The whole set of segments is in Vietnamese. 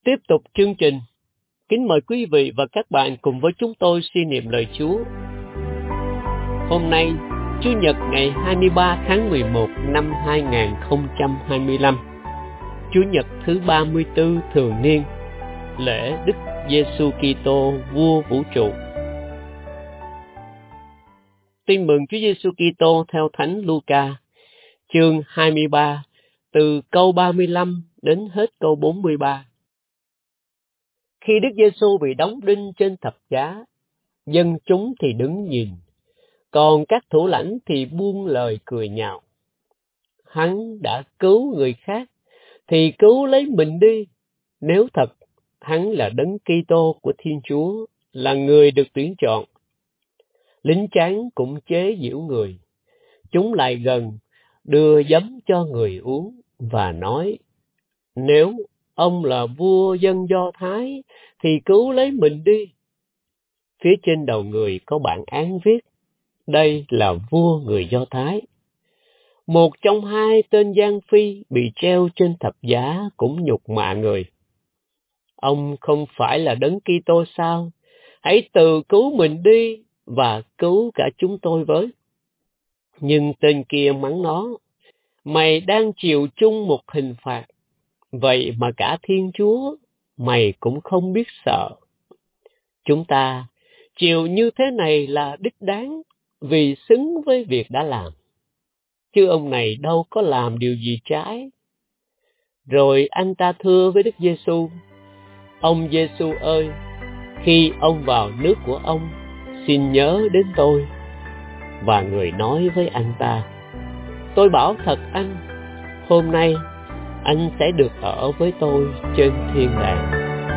Tiếp tục chương trình, kính mời quý vị và các bạn cùng với chúng tôi suy niệm lời Chúa. Hôm nay, Chủ nhật ngày 23 tháng 11 năm 2025, Chủ nhật thứ 34 thường niên, lễ Đức Giêsu Kitô Vua Vũ trụ. Tin mừng Chúa Giêsu Kitô theo Thánh Luca, chương 23, từ câu 35 đến hết câu 43. Khi Đức Giêsu bị đóng đinh trên thập giá, dân chúng thì đứng nhìn, còn các thủ lãnh thì buông lời cười nhạo. Hắn đã cứu người khác, thì cứu lấy mình đi. Nếu thật, hắn là Đấng Kitô của Thiên Chúa, là người được tuyển chọn. Lính tráng cũng chế giễu người. Chúng lại gần, đưa giấm cho người uống và nói: Nếu ông là vua dân Do Thái, thì cứu lấy mình đi. Phía trên đầu người có bản án viết: Đây là vua người Do Thái. Một trong hai tên Giang Phi bị treo trên thập giá cũng nhục mạ người. Ông không phải là Đấng Kitô sao? Hãy tự cứu mình đi và cứu cả chúng tôi với. Nhưng tên kia mắng nó: Mày đang chịu chung một hình phạt, vậy mà cả Thiên Chúa mày cũng không biết sợ. Chúng ta chịu như thế này là đích đáng, vì xứng với việc đã làm. Chứ ông này đâu có làm điều gì trái. Rồi anh ta thưa với Đức Giêsu: Ông Giêsu ơi, khi ông vào nước của ông, xin nhớ đến tôi. Và người nói với anh ta: Tôi bảo thật anh, hôm nay anh sẽ được ở với tôi trên thiên đàng.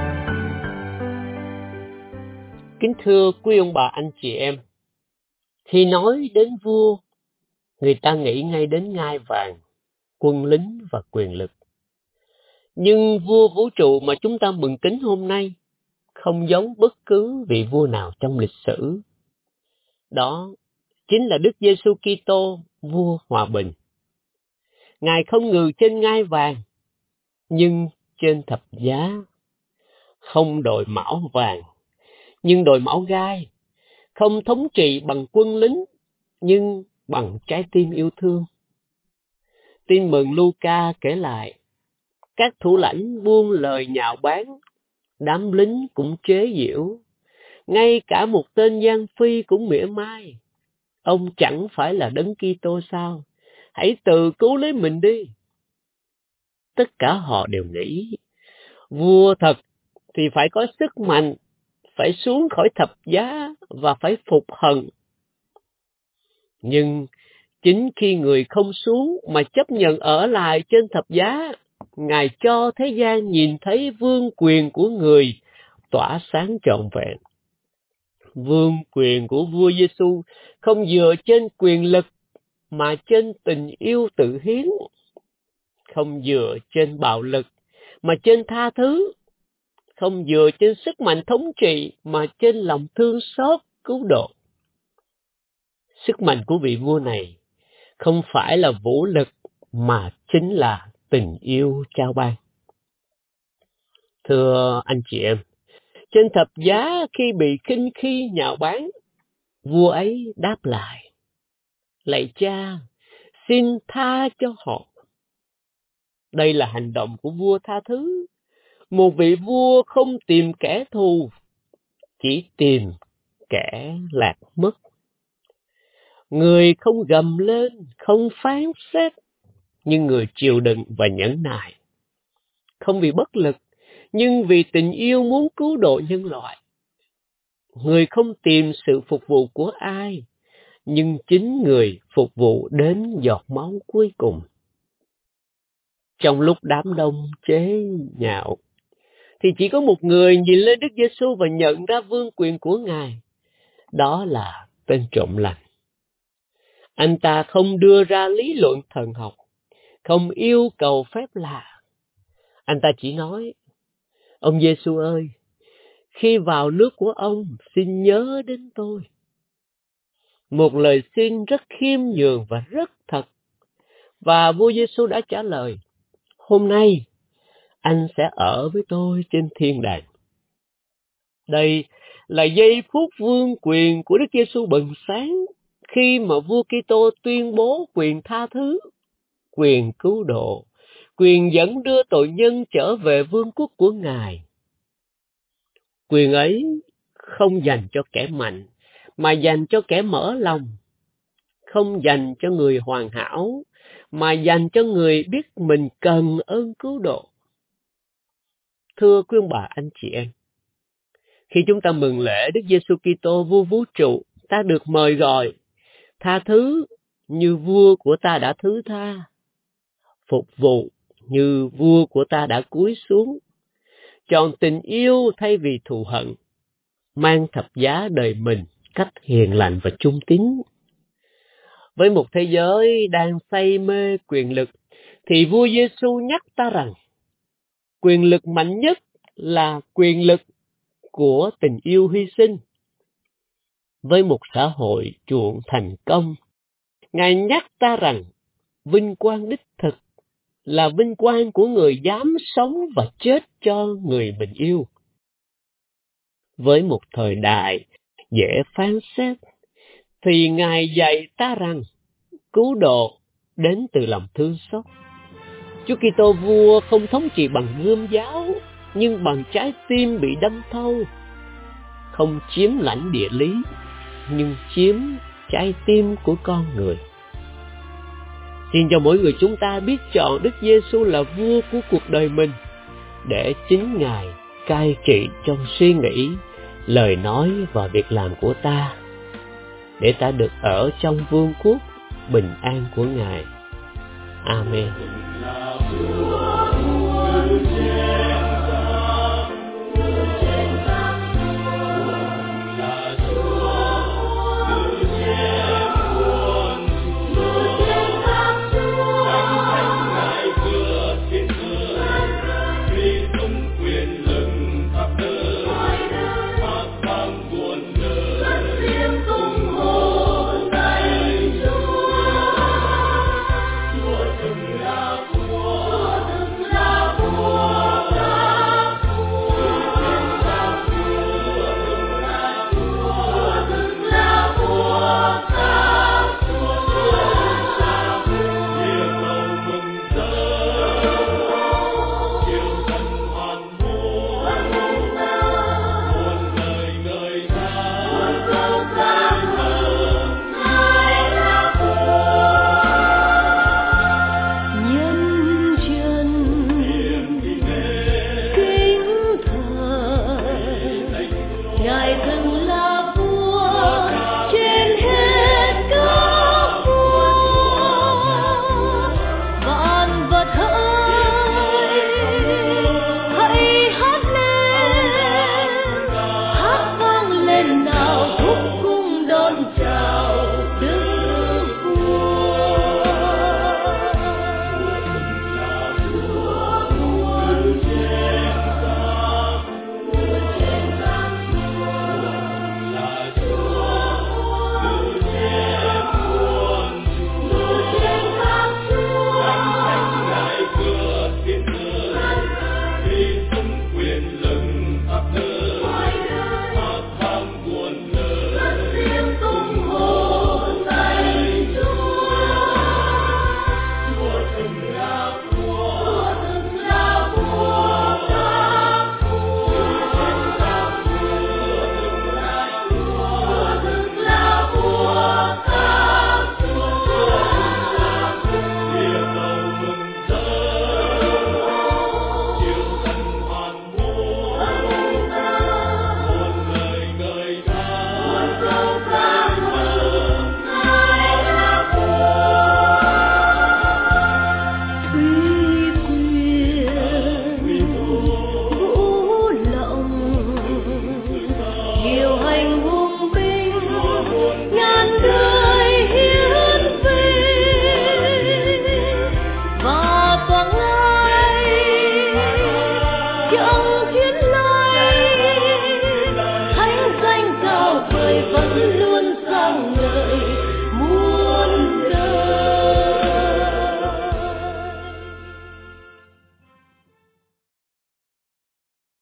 Kính thưa quý ông bà anh chị em, khi nói đến vua, người ta nghĩ ngay đến ngai vàng, quân lính và quyền lực. Nhưng vua vũ trụ mà chúng ta mừng kính hôm nay không giống bất cứ vị vua nào trong lịch sử. Đó chính là Đức Giêsu Kitô, vua hòa bình. Ngài không ngự trên ngai vàng, nhưng trên thập giá. Không đội mão vàng, nhưng đội mão gai. Không thống trị bằng quân lính, nhưng bằng trái tim yêu thương. Tin mừng Luca kể lại, các thủ lãnh buông lời nhạo báng, đám lính cũng chế giễu, ngay cả một tên Giang Phi cũng mỉa mai. Ông chẳng phải là Đấng Kitô sao? Hãy tự cứu lấy mình đi. Tất cả họ đều nghĩ, vua thật thì phải có sức mạnh, phải xuống khỏi thập giá và phải phục hận. Nhưng chính khi người không xuống mà chấp nhận ở lại trên thập giá, Ngài cho thế gian nhìn thấy vương quyền của người tỏa sáng trọn vẹn. Vương quyền của vua Giêsu không dựa trên quyền lực mà trên tình yêu tự hiến, không dựa trên bạo lực mà trên tha thứ, không dựa trên sức mạnh thống trị mà trên lòng thương xót cứu độ. Sức mạnh của vị vua này không phải là vũ lực mà chính là tình yêu trao ban. Thưa anh chị em, trên thập giá khi bị khinh khi nhạo báng, vua ấy đáp lại: Lạy Cha, xin tha cho họ. Đây là hành động của vua tha thứ. Một vị vua không tìm kẻ thù, chỉ tìm kẻ lạc mất. Người không gầm lên, không phán xét, nhưng người chịu đựng và nhẫn nại. Không vì bất lực, nhưng vì tình yêu muốn cứu độ nhân loại. Người không tìm sự phục vụ của ai, nhưng chính người phục vụ đến giọt máu cuối cùng. Trong lúc đám đông chế nhạo, thì chỉ có một người nhìn lên Đức Giêsu và nhận ra vương quyền của Ngài. Đó là tên trộm lành. Anh ta không đưa ra lý luận thần học, không yêu cầu phép lạ. Anh ta chỉ nói: Ông Giêsu ơi, khi vào nước của ông, xin nhớ đến tôi. Một lời xin rất khiêm nhường và rất thật. Và vua Giêsu đã trả lời: Hôm nay, anh sẽ ở với tôi trên thiên đàng. Đây là giây phút vương quyền của Đức Giêsu bừng sáng khi mà vua Kitô tuyên bố quyền tha thứ, quyền cứu độ, quyền dẫn đưa tội nhân trở về vương quốc của Ngài. Quyền ấy không dành cho kẻ mạnh, mà dành cho kẻ mở lòng, không dành cho người hoàn hảo, mà dành cho người biết mình cần ơn cứu độ. Thưa quý ông bà, anh chị em, khi chúng ta mừng lễ Đức Giêsu Kitô vua vũ trụ, ta được mời gọi tha thứ như vua của ta đã thứ tha, phục vụ như vua của ta đã cúi xuống, chọn tình yêu thay vì thù hận, mang thập giá đời mình cách hiền lành và trung tín. Với một thế giới đang say mê quyền lực, thì vua Giêsu nhắc ta rằng quyền lực mạnh nhất là quyền lực của tình yêu hy sinh. Với một xã hội chuộng thành công, Ngài nhắc ta rằng vinh quang đích thực là vinh quang của người dám sống và chết cho người mình yêu. Với một thời đại dễ phán xét, thì Ngài dạy ta rằng cứu độ đến từ lòng thương xót. Chúa Kitô vua không thống trị bằng gươm giáo, nhưng bằng trái tim bị đâm thâu, không chiếm lãnh địa lý, nhưng chiếm trái tim của con người. Xin cho mỗi người chúng ta biết chọn Đức Giêsu là vua của cuộc đời mình, để chính Ngài cai trị trong suy nghĩ, lời nói và việc làm của ta, để ta được ở trong vương quốc bình an của Ngài. Amen. Vẫn